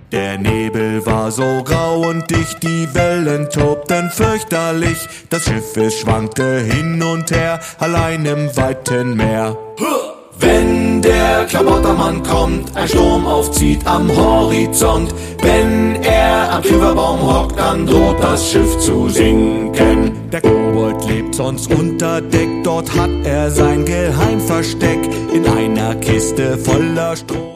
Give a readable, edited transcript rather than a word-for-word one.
Der Nebel war so grau und dicht, die Wellen tobten fürchterlich. Das Schiff, es schwankte hin und her, allein im weiten Meer. Wenn der Klabautermann kommt, ein Sturm aufzieht am Horizont, wenn er am Schieferbaum hockt, dann droht das Schiff zu sinken. Der Kobold lebt sonst unter Deck, dort hat er sein Geheimversteck in einer Kiste voller Stroh.